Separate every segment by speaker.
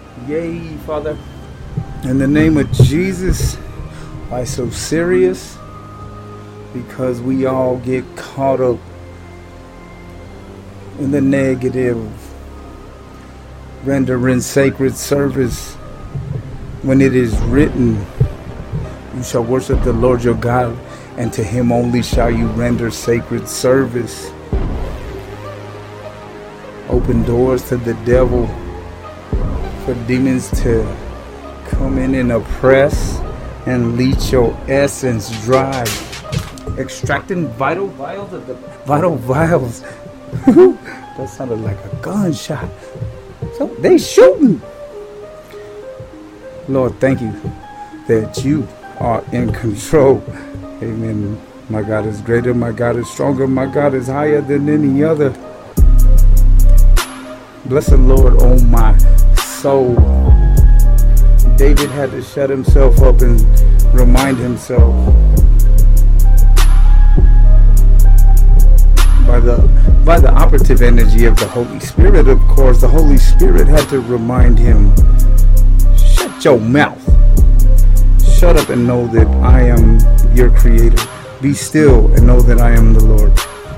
Speaker 1: Yay, Father. In the name of Jesus, why so serious? Because we all get caught up in the negative, rendering sacred service when it is written, you shall worship the Lord your God, and to him only shall you render sacred service. Open doors to the devil for demons to come in and oppress and leech your essence dry, extracting vital vials of the vital vials. That sounded like a gunshot. So they shooting. Lord, thank you that you are in control. Amen. My God is greater, my God is stronger, my God is higher than any other. Bless the Lord, oh my soul. David had to shut himself up and remind himself by the operative energy of the Holy Spirit. Of course, the Holy Spirit had to remind him, shut your mouth. Shut up and know that I am your creator. Be still and know that I am the Lord.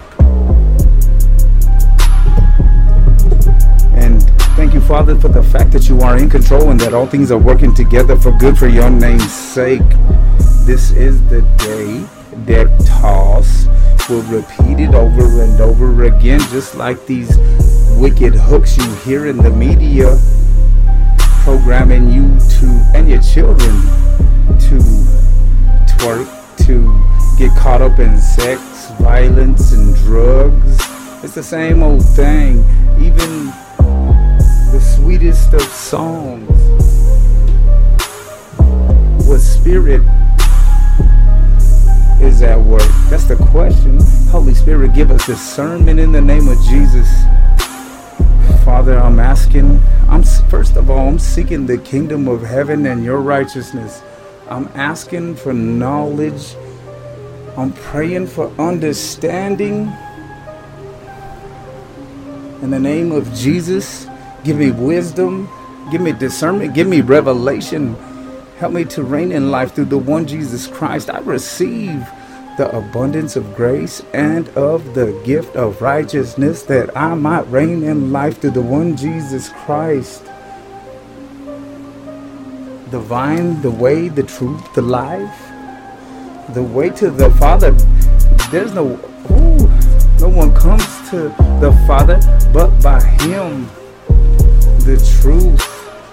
Speaker 1: And thank you, Father, for the fact that you are in control and that all things are working together for good for your name's sake. This is the day that toss will repeat it over and over again, just like these wicked hooks you hear in the media programming you to and your children to twerk, to get caught up in sex, violence, and drugs. It's the same old thing. Even the sweetest of songs, what spirit is at work? That's the question. Holy Spirit, give us discernment in the name of Jesus. Father, I'm first of all, I'm seeking the kingdom of heaven and your righteousness. I'm asking for knowledge. I'm praying for understanding. In the name of Jesus, give me wisdom, give me discernment, give me revelation. Help me to reign in life through the one Jesus Christ. I receive the abundance of grace and of the gift of righteousness that I might reign in life through the one Jesus Christ. The vine, the way, the truth, the life, the way to the Father. There's no one comes to the Father but by him. The truth.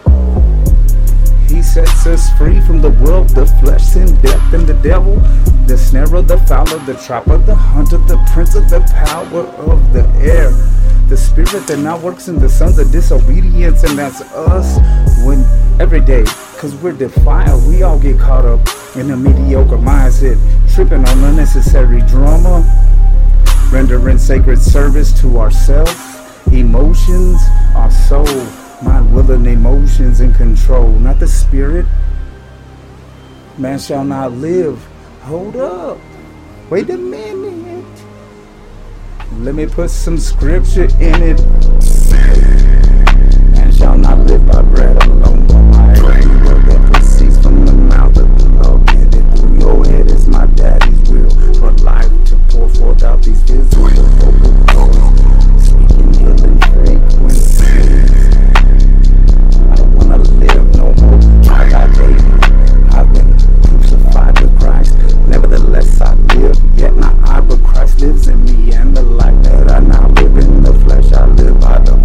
Speaker 1: He sets us free from the world, the flesh, sin, death, and the devil, the snare of the fowler, the trapper, the hunter, the prince of the power of the air, the spirit that now works in the sons of disobedience, and that's us when every day, because we're defiled. We all get caught up in a mediocre mindset, tripping on unnecessary drama, rendering sacred service to ourselves, emotions, our soul, mind, will, and emotions in control, not the spirit. Man shall not live. Hold up. Wait a minute. Let me put some scripture in it. Man shall not live by bread alone, but by every word that proceeds from the mouth of the Lord. Get it through your head is my daddy's will. For life to pour forth out these physical vocal cords, speaking healing frequencies. I don't want to live no more. I got David. I've been crucified with Christ. Nevertheless I live, yet not I, but Christ lives in me. And the life that I now live in the flesh, I live by the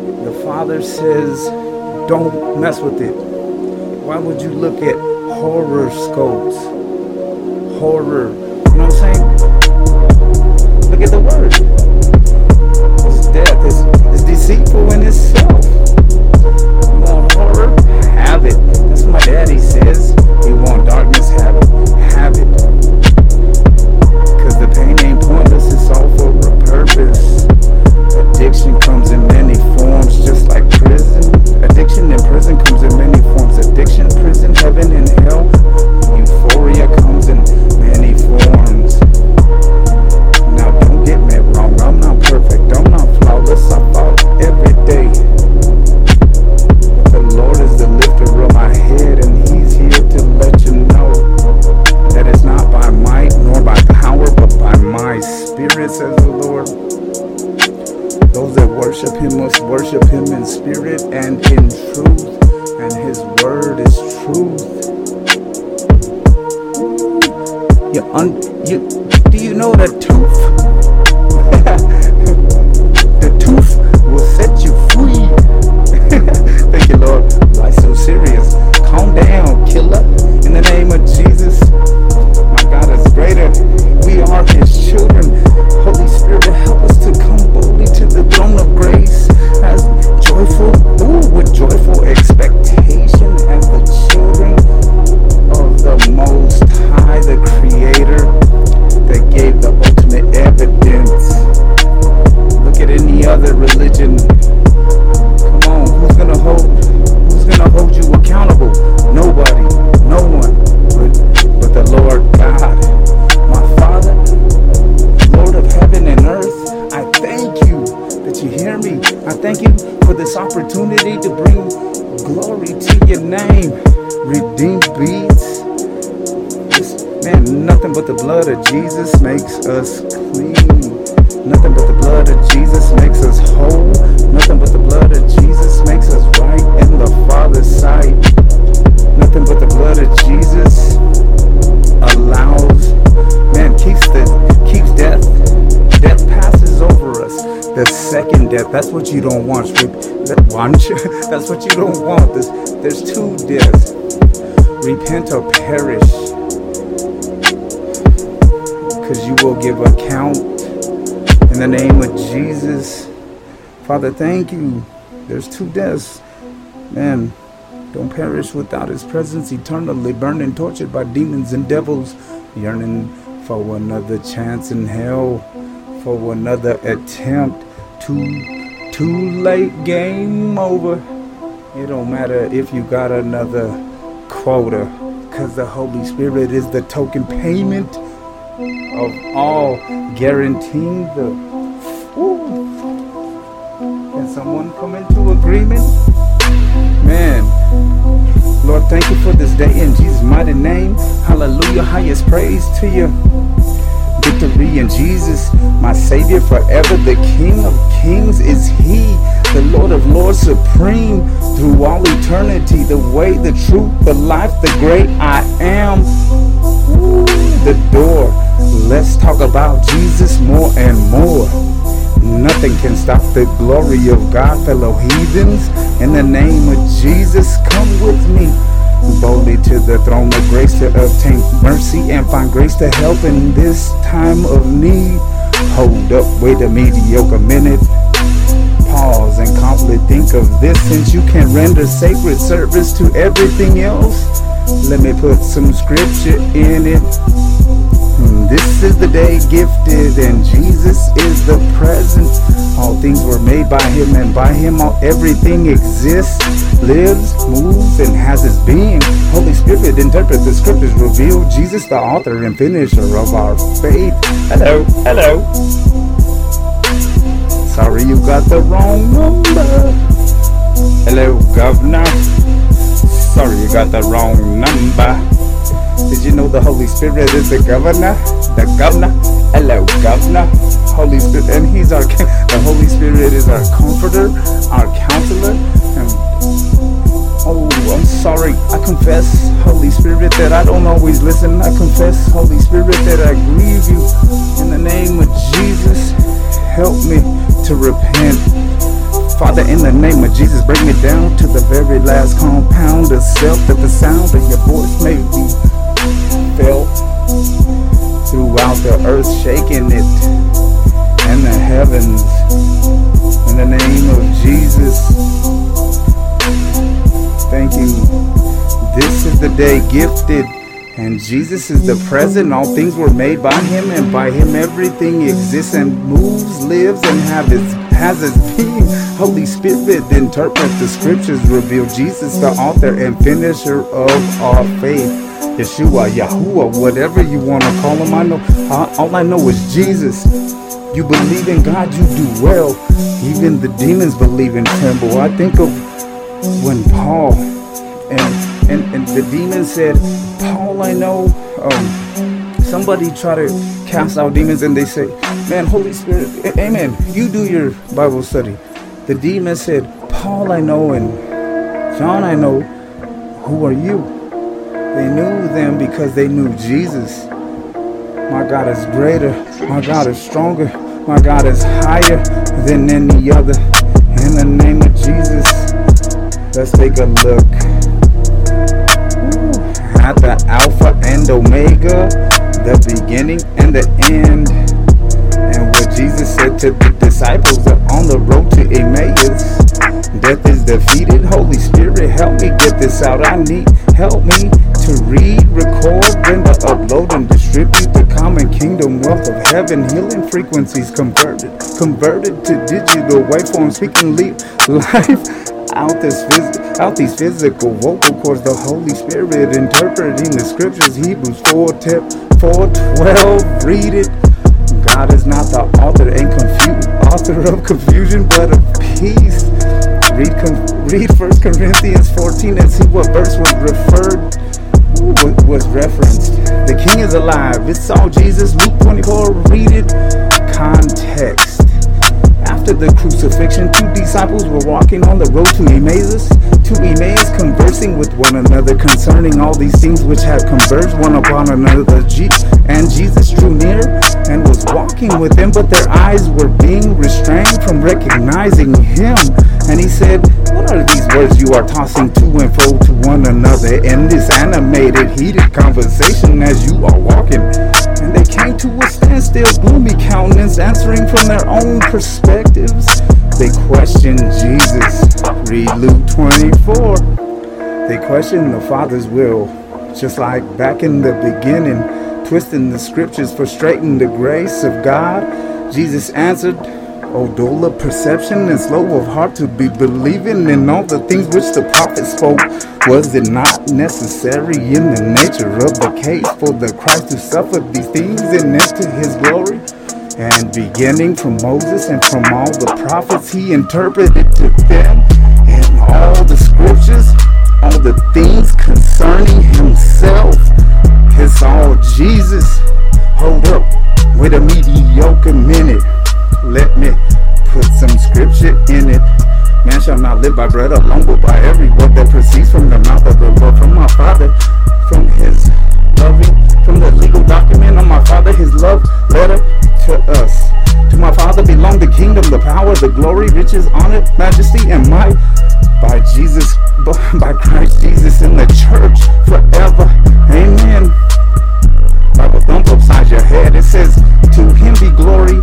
Speaker 1: The Father says, don't mess with it. Why would you look at horoscopes? Horror. You know what I'm saying? Look at the word. It's death. It's deceitful in itself. You want horror? Have it. That's what my daddy says. You want darkness? Have it. Have it. Because the pain ain't pointless. It's all for a purpose. Addiction comes in many forms, just like prison. Addiction in prison comes in many forms. Addiction, prison, heaven, and hell. Euphoria comes in many forms. Now don't get me wrong, I'm not perfect, I'm not flawless, I fall every day. But the Lord is the lifter of my head, and He's here to let you know that it's not by might nor by power, but by my spirit, says the Lord. Those that worship Him must worship Him in spirit and in truth, and His word is truth. Do you know the tooth? The tooth will set you free. Thank you, Lord. Why so serious? Calm down, killer. In the name of Jesus. My God is greater. We are His children. Holy Spirit, help us to come boldly to the throne of grace as with joyful expectation, as the children of the Most High, the Creator, that gave the ultimate evidence. Look at any other religion. Come on, who's gonna hold you accountable? Nobody, no one, but the Lord God, my Father, Lord of heaven and earth. I thank you that you hear me. I thank you for this opportunity to bring glory to your name. Redeemed beats. Man, nothing but the blood of Jesus makes us clean. Nothing but the blood of Jesus makes us whole. Nothing but the blood of Jesus makes us right in the Father's sight. Nothing but the blood of Jesus allows, keeps death. Death passes over us. The second death, that's what you don't want. That's what you don't want. There's two deaths. Repent or perish. Because you will give account in the name of Jesus. Father, thank you. There's two deaths. Man, don't perish without His presence, eternally burning, tortured by demons and devils, yearning for another chance in hell, for another attempt. Too late, game over. It don't matter if you got another quota, because the Holy Spirit is the token payment of all, guaranteeing the. Can someone come into agreement? Man, Lord, thank you for this day in Jesus' mighty name. Hallelujah, highest praise to you. Victory in Jesus, my Savior forever. The King of Kings is He, the Lord of Lords, supreme through all eternity. The way, the truth, the life, the great I am. The door. Let's talk about Jesus more and more. Nothing can stop the glory of God, fellow heathens. In the name of Jesus, come with me boldly to the throne of grace to obtain mercy and find grace to help in this time of need. Hold up, wait a mediocre minute. Pause and calmly think of this, since you can render sacred service to everything else. Let me put some scripture in it. This is the day gifted, and Jesus is the present. All things were made by Him, and by Him everything exists, lives, moves, and has its being. Holy Spirit interprets the scriptures, reveal Jesus, the author and finisher of our faith. Hello. Sorry, you got the wrong number. Hello, governor. Sorry, you got the wrong number. Did you know the Holy Spirit is the governor? The governor. Hello, governor. Holy Spirit, and He's our King. The Holy Spirit is our comforter, our counselor. And I'm sorry. I confess, Holy Spirit, that I don't always listen. I confess, Holy Spirit, that I grieve you. In the name of Jesus, help me to repent. Father, in the name of Jesus, bring me down to the very last compound of self, that the sound of your voice may be felt throughout the earth, shaking it, and the heavens. In the name of Jesus, thank you. This is the day gifted, and Jesus is the present. All things were made by him, and by him everything exists and moves, lives, and has its being. Holy Spirit, interpret the scriptures, reveal Jesus, the author and finisher of our faith. Yeshua, Yahuwah, whatever you want to call him. All I know is Jesus. You believe in God, you do well. Even the demons believe and tremble. I think of when Paul and the demon said, Paul, I know. Somebody try to cast out demons and they say, man, Holy Spirit, amen, you do your Bible study. The demon said, Paul, I know, and John, I know. Who are you? They knew them because they knew Jesus. My God is greater. My God is stronger. My God is higher than any other. In the name of Jesus, let's take a look at the Alpha and Omega, the beginning and the end. And what Jesus said to the disciples on the road to Emmaus: death is defeated. Holy Spirit, help me get this out. I need help me to read, record, render, upload, and distribute the common kingdom wealth of heaven. Healing frequencies converted to digital waveforms, speaking life out these physical vocal cords. The Holy Spirit interpreting the scriptures. Hebrews 4:12. Read it. God is not the author of confusion, but of peace. Read 1 Corinthians 14 and see what verse was referenced. The King is alive. It's all Jesus. Luke 24. Read it. Context. After the crucifixion, 2 disciples were walking on the road to Emmaus, conversing with one another concerning all these things which had converged one upon another. And Jesus drew near and was walking with them, but their eyes were being restrained from recognizing him. And he said, what are these words you are tossing to and fro to one another in this animated, heated conversation as you are walking? And they came to a standstill, gloomy countenance, answering from their own perspectives. They questioned Jesus. Read Luke 24. They questioned the Father's will, just like back in the beginning, twisting the scriptures, frustrating the grace of God. Jesus answered, O dull of perception and slow of heart to be believing in all the things which the prophet spoke. Was it not necessary in the nature of the case for the Christ to suffer these things and enter his glory? And beginning from Moses and from all the prophets, he interpreted to them in all the scriptures, all the things concerning himself. It's all Jesus. Hold up, wait a mediocre minute. Let me put some scripture in it. Man shall not live by bread alone, but by every word that proceeds from the mouth of the Lord. From my Father, from his loving, from the legal document of my Father, his love letter to us. To my Father belong the kingdom, the power, the glory, riches, honor, majesty, and might by Christ Jesus in the church forever. Amen. Bible thump upside your head. It says, to him be glory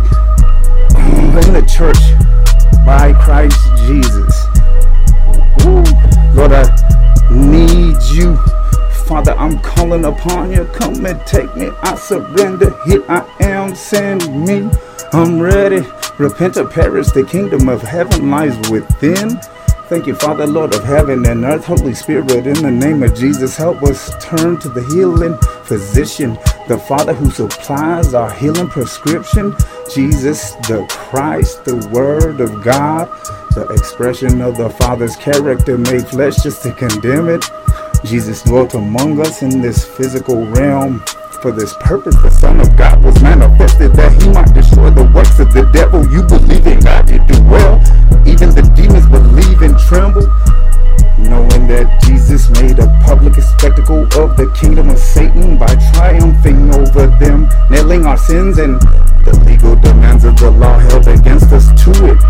Speaker 1: in the church by Christ Jesus. Ooh, Lord, I need you. Father, I'm calling upon you. Come and take me. I surrender. Here I am. Send me. I'm ready. Repent or perish. The kingdom of heaven lies within. Thank you, Father, Lord of heaven and earth. Holy Spirit, in the name of Jesus, help us turn to the healing physician, the Father who supplies our healing prescription. Jesus, the Christ, the Word of God, the expression of the Father's character made flesh just to condemn it. Jesus dwelt among us in this physical realm. For this purpose, the Son of God was manifested that he might destroy the works of the devil. You believe in God, you do well. Even the demons believe and tremble, knowing that Jesus made a public spectacle of the kingdom of Satan by triumphing over them, nailing our sins and the legal demands of the law held against us to it.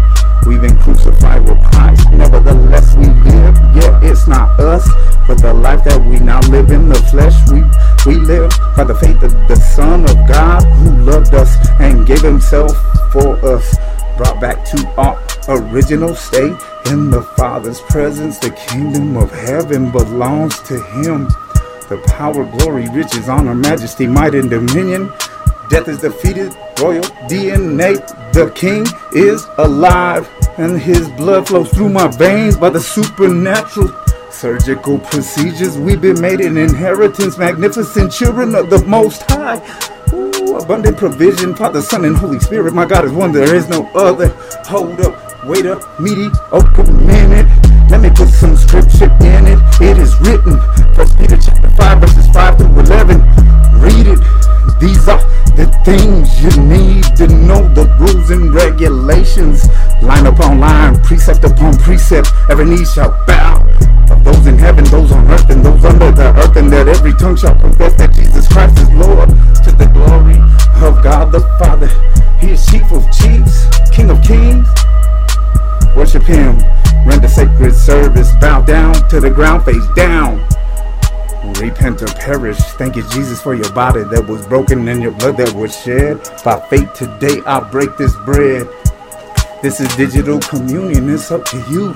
Speaker 1: We've been crucified with Christ, nevertheless we live. Yeah, it's not us, but the life that we now live in the flesh. We live by the faith of the Son of God, who loved us and gave himself for us, brought back to our original state in the Father's presence. The kingdom of heaven belongs to him. The power, glory, riches, honor, majesty, might, and dominion. Death is defeated, royal DNA. The King is alive, and his blood flows through my veins by the supernatural surgical procedures. We've been made an inheritance, magnificent children of the Most High. Ooh, abundant provision, Father, Son, and Holy Spirit. My God is one, there is no other. Hold up, wait up, mediocre minute. Let me put some scripture in it. It is written, 1 Peter chapter 5, verses 5 through 11. Read it. These are the things you need to know, the rules and regulations. Line upon line, precept upon precept. Every knee shall bow, of those in heaven, those on earth, and those under the earth, and that every tongue shall confess that Jesus Christ is Lord, to the glory of God the Father. He is Chief of Chiefs, King of Kings. Worship him, render sacred service, bow down to the ground, face down. Repent or perish. Thank you, Jesus, for your body that was broken and your blood that was shed. By faith today I break this bread. This is digital communion. It's up to you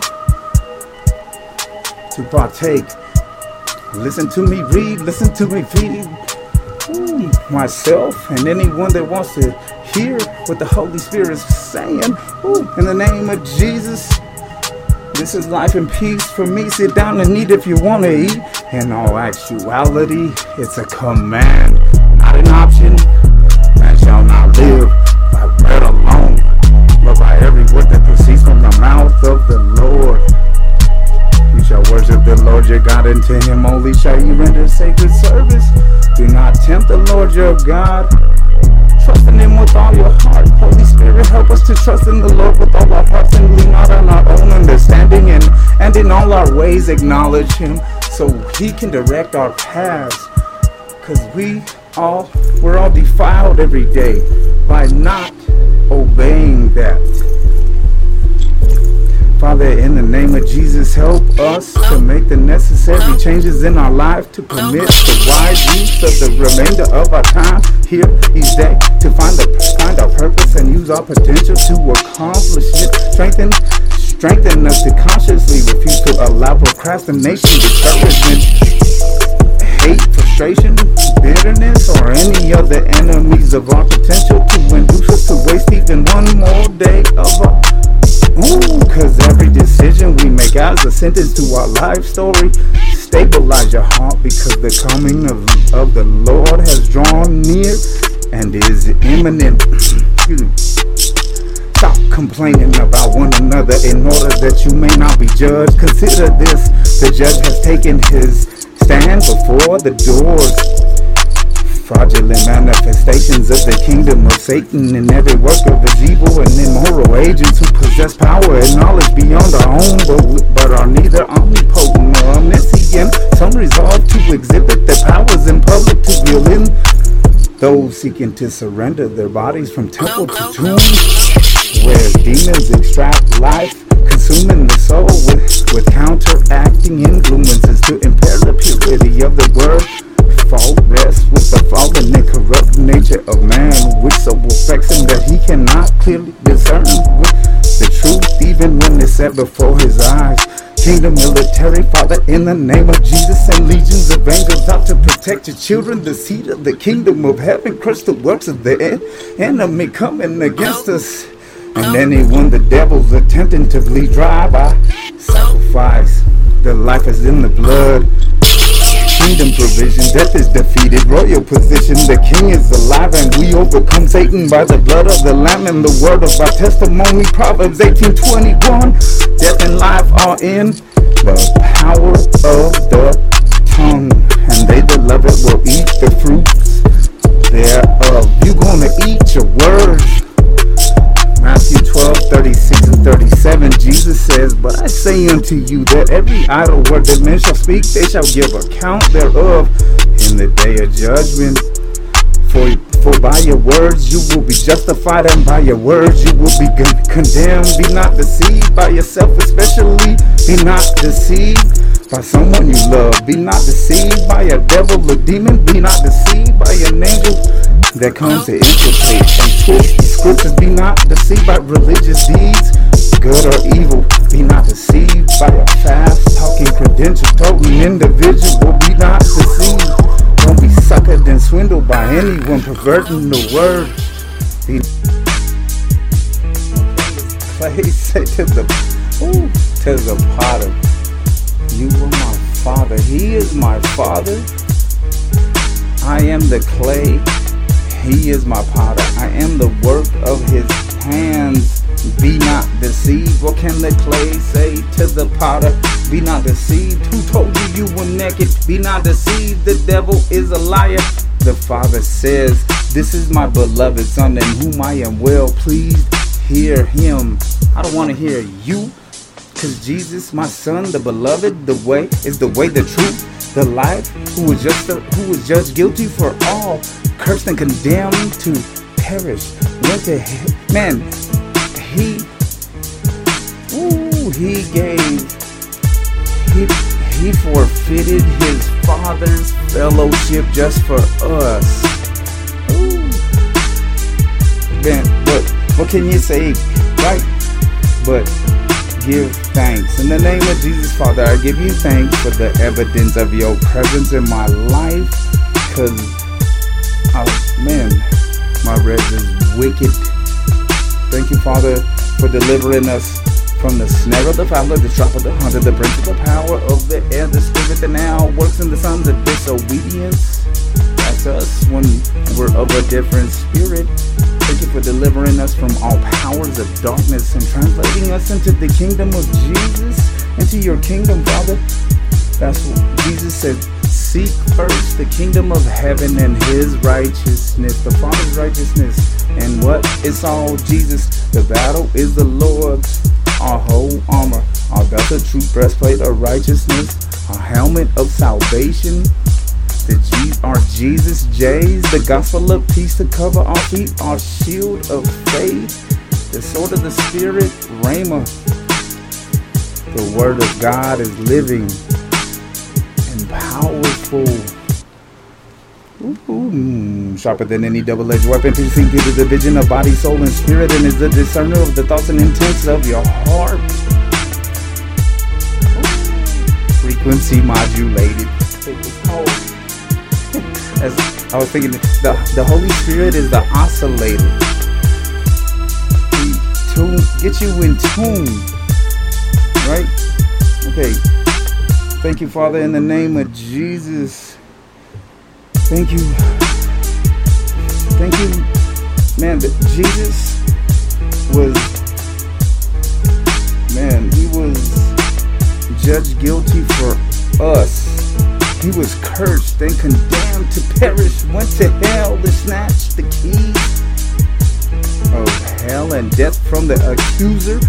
Speaker 1: to partake. Listen to me read, listen to me feed myself and anyone that wants to hear what the Holy Spirit is saying. In the name of Jesus, this is life and peace for me. Sit down and eat if you want to eat. In all actuality, it's a command, not an option. Man shall not live by bread alone, but by every word that proceeds from the mouth of the Lord. You shall worship the Lord your God, and to him only shall you render sacred service. Do not tempt the Lord your God. Trust in him with all your heart. Holy Spirit, help us to trust in the Lord with all our hearts and lean not on our own understanding, and in all our ways acknowledge him so he can direct our paths. Because we're all defiled every day by not obeying that. Father, in the name of Jesus, help us to make the necessary changes in our life to permit the wise use of the remainder of our time here each day, to find our purpose and use our potential to accomplish it. Strengthen us to consciously refuse to allow procrastination, discouragement, hate, frustration, bitterness, or any other enemies of our potential to induce us to waste even one more day of our cause every decision we make as a sentence to our life story. Stabilize your heart, because the coming of the Lord has drawn near and is imminent. Stop complaining about one another in order that you may not be judged. Consider this, the judge has taken his stand before the doors. Fraudulent manifestations of the kingdom of Satan and every work of his evil and immoral agents who possess power and knowledge beyond our own, but are neither omnipotent nor omniscient. Some resolve to exhibit their powers in public to reel in those seeking to surrender their bodies from temple to tomb, where demons extract life, consuming the soul with counteracting influences to impair the purity of the word. Fault rests with the fallen and corrupt nature of man, which so affects him that he cannot clearly discern the truth even when it's set before his eyes. Kingdom military, Father, in the name of Jesus, and legions of angels out to protect your children. The seed of the kingdom of heaven, crush the works of the enemy coming against us, and anyone the devil's attempting to bleed dry by sacrifice. The life is in the blood. Kingdom provision, death is defeated, royal position, the king is alive, and we overcome Satan by the blood of the lamb and the word of our testimony. Proverbs 18:21. Death and life are in the power of the tongue, and they that love it will eat the fruits thereof. You gonna eat your words. Matthew 12:36 and 37, Jesus says, but I say unto you that every idle word that men shall speak, they shall give account thereof in the day of judgment. For by your words you will be justified, and by your words you will be condemned. Be not deceived by yourself, especially. Be not deceived by someone you love. Be not deceived by a devil or demon. Be not deceived by an angel that comes to infiltrate and twist the scriptures. Be not deceived by religious deeds, good or evil. Be not deceived by a fast-talking, credential-toting individual. Be not deceived. Don't be suckered and swindled by anyone perverting the word. Clay say to the potter, you are my father. He is my father. I am the clay. He is my potter. I am the work of his hands. Be not deceived. What can the clay say to the potter? Be not deceived. Who told you you were naked? Be not deceived. The devil is a liar. The Father says, this is my beloved Son in whom I am well pleased. Hear him. I don't want to hear you. Because Jesus, my Son, the beloved, the way is the way, the truth, the life, who was judged guilty for all, cursed and condemned to perish. Went to hell. Man, he forfeited his Father's fellowship just for us. Ooh. Man, but what can you say, right? But give thanks. In the name of Jesus, Father, I give you thanks for the evidence of your presence in my life. Because, man, my res is wicked. Thank you, Father, for delivering us from the snare of the fowler, the trap of the hunter, the prince of the power of the air, the spirit that now works in the sons of disobedience. That's us when we're of a different spirit. Thank you for delivering us from all powers of darkness and translating us into the kingdom of Jesus, into your kingdom, Father. That's what Jesus said. Seek first the kingdom of heaven and his righteousness, the Father's righteousness. And what? It's all Jesus. The battle is the Lord's. Our whole armor, our belt of truth, breastplate of righteousness, our helmet of salvation, our Jesus J's, the gospel of peace to cover our feet, our shield of faith, the sword of the Spirit, Rhema. The word of God is living and powerful. Sharper than any double-edged weapon, piercing through the division of body, soul, and spirit, and is the discerner of the thoughts and intents of your heart. Frequency modulated. As I was thinking, the Holy Spirit is the oscillator. Get you in tune, right? Okay. Thank you, Father, in the name of Jesus. Thank you. Thank you. Man, Jesus was, he was judged guilty for us. He was cursed and condemned to perish, went to hell to snatch the keys of hell and death from the accuser.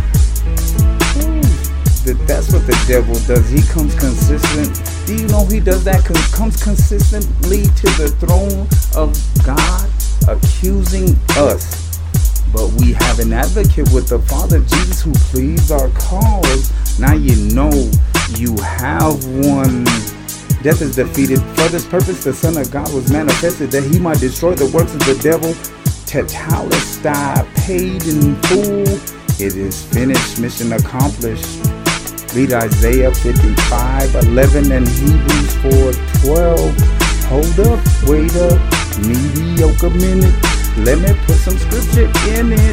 Speaker 1: That's what the devil does. He comes consistent. Do you know he does that? Comes consistently to the throne of God, accusing us. But we have an advocate with the Father, Jesus, who pleads our cause. Now you know you have one. Death is defeated. For this purpose, the Son of God was manifested, that he might destroy the works of the devil. Tetelestai, paid in full. It is finished. Mission accomplished. Read Isaiah 55:11 and Hebrews 4:12. Hold up, wait up, mediocre minute. Let me put some scripture in it.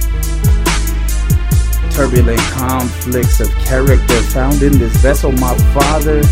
Speaker 1: Turbulent conflicts of character found in this vessel, my Father.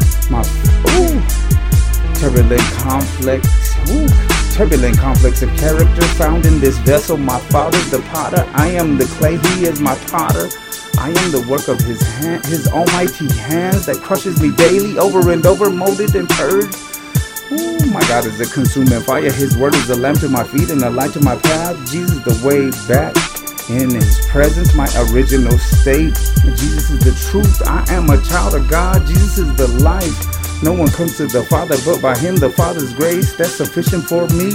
Speaker 1: Turbulent conflicts of character found in this vessel, my Father, the potter. I am the clay, he is my potter. I am the work of his hand, his almighty hands that crushes me daily, over and over, molded and purged. Ooh, my God is a consuming fire. His word is a lamp to my feet and a light to my path. Jesus the way back in his presence, my original state. Jesus is the truth. I am a child of God. Jesus is the life. No one comes to the Father but by him, the Father's grace, that's sufficient for me.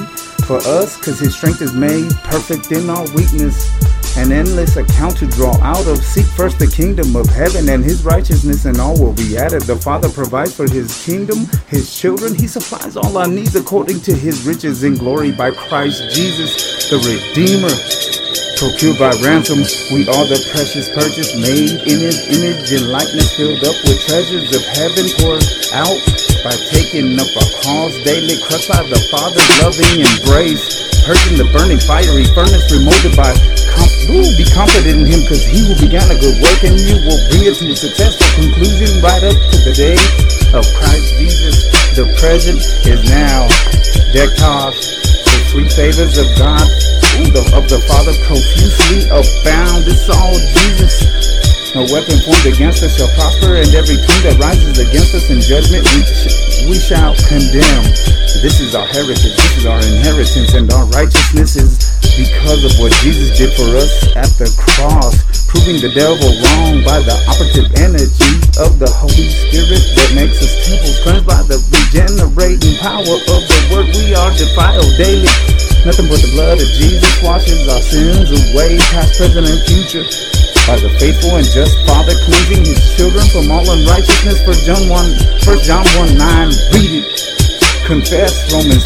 Speaker 1: for us, cause his strength is made perfect in our weakness. An endless account to draw out of. Seek first the kingdom of heaven and his righteousness, and all will be added. The Father provides for his kingdom, his children. He supplies all our needs according to his riches in glory by Christ Jesus, the Redeemer. Procured by ransom, we are the precious purchase, made in his image and likeness, filled up with treasures of heaven, poured out by taking up our cause daily, crushed by the Father's loving embrace, purging the burning fiery furnace, remolded by be confident in him, because he who began a good work in you will bring it to a successful conclusion right up to the day of Christ Jesus. The present is now decked off. The sweet favors of God, of the Father profusely abound. It's all Jesus. No weapon formed against us shall prosper, and every tongue that rises against us in judgment we shall condemn. This is our heritage, this is our inheritance, and our righteousness is because of what Jesus did for us at the cross, proving the devil wrong by the operative energy of the Holy Spirit that makes us temples, cleansed by the regenerating power of the word. We are defiled daily. Nothing but the blood of Jesus washes our sins away, past, present, and future. By the faithful and just Father, cleansing his children from all unrighteousness. 1 John 1:9, read it. Confess Romans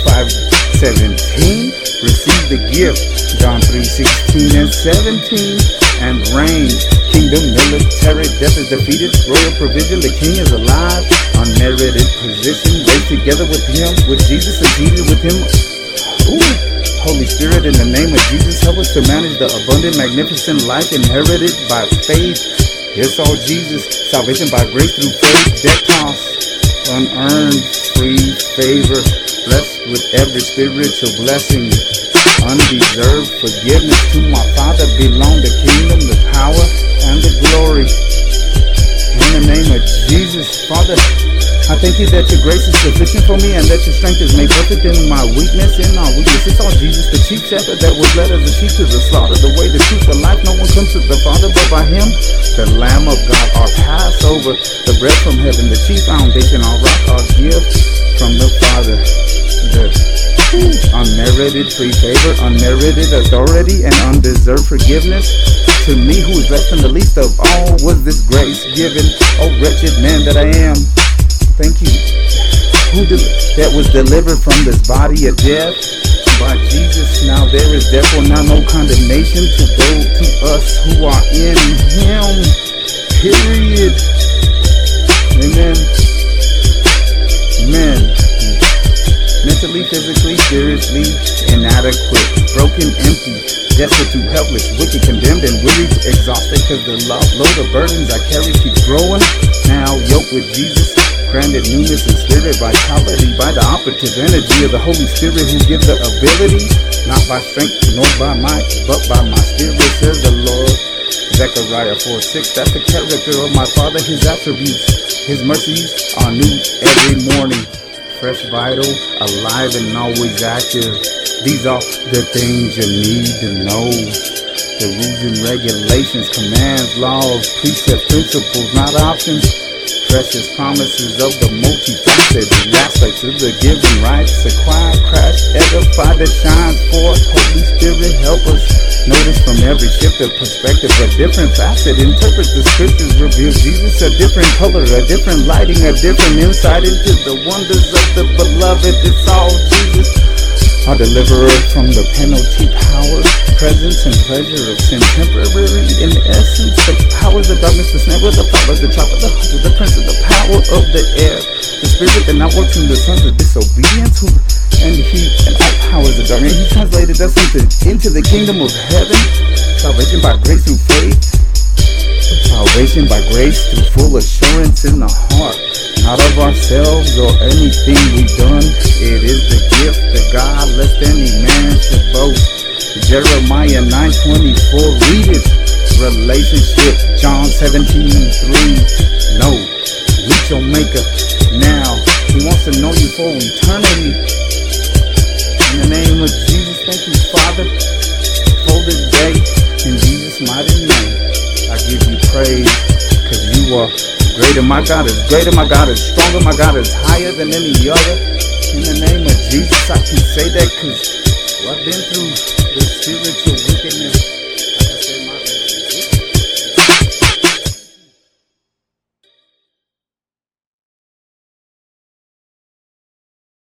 Speaker 1: 5:17. Receive the gift, John 3:16 and 17. And reign, kingdom, military, death is defeated, royal provision, the king is alive. Unmerited position, raised together with him, with Jesus and seated with him. Holy Spirit, in the name of Jesus, help us to manage the abundant, magnificent life inherited by faith. It's all Jesus. Salvation by grace through faith. Debt cost, unearned, free favor, blessed with every spiritual blessing. Undeserved forgiveness. To my Father belong the kingdom, the power, and the glory. In the name of Jesus, Father, I thank you that your grace is sufficient for me, and that your strength is made perfect in my weakness. In our weakness, it's all Jesus, the chief shepherd that was led as a sheep to the slaughter. The way, the truth, the life. No one comes to the Father but by him. The Lamb of God, our Passover, the bread from heaven, the chief foundation, our rock, our gift from the Father. The unmerited free favor, unmerited authority, and undeserved forgiveness. To me, who is less than the least of all, was this grace given. Oh, wretched man that I am. Thank you, that was delivered from this body of death by Jesus. Now there is therefore now no condemnation to those to us who are in him. Period. Amen. Amen. Mentally, physically, spiritually inadequate, broken, empty, destitute, helpless, wicked, condemned, and weary, exhausted, because the load of burdens I carry keeps growing. Now yoked with Jesus, granted newness in spirit, vitality by the operative energy of the Holy Spirit, who gives the ability, not by strength nor by might, but by my spirit, says the Lord. Zechariah 4:6. That's the character of my Father, his attributes. His mercies are new every morning, fresh, vital, alive, and always active. These are the things you need to know. The rules and regulations, commands, laws, precepts, principles, not options. Precious promises of the multifaceted aspects of the given rights. Acquire, crash, edify that shines forth. Holy Spirit, help us notice from every shift of perspective a different facet. Interpret the scriptures, reveal Jesus a different color, a different lighting, a different insight into the wonders of the beloved. It's all Jesus, our deliverer from the penalty, power, presence, and pleasure of sin. Temporary in essence, the powers of darkness, the snare of the power, the chop of the heart, the prince of the power of the air, the spirit that now works in the sons of disobedience, and all powers of darkness. He translated us into the kingdom of heaven. Salvation by grace through faith. Salvation by grace through full assurance in the heart. Not of ourselves or anything we've done. It is the gift of God, lest any man should boast. Jeremiah 9:24, read it. Relationship, John 17:3. No, meet your maker now. He wants to know you for eternity. In the name of Jesus, thank you, Father, for this day. In Jesus' mighty name, I give you praise, because you are greater. My God is greater. My God is stronger. My God is higher than any other. In the name of Jesus, I can say that because I've been through the spiritual wickedness.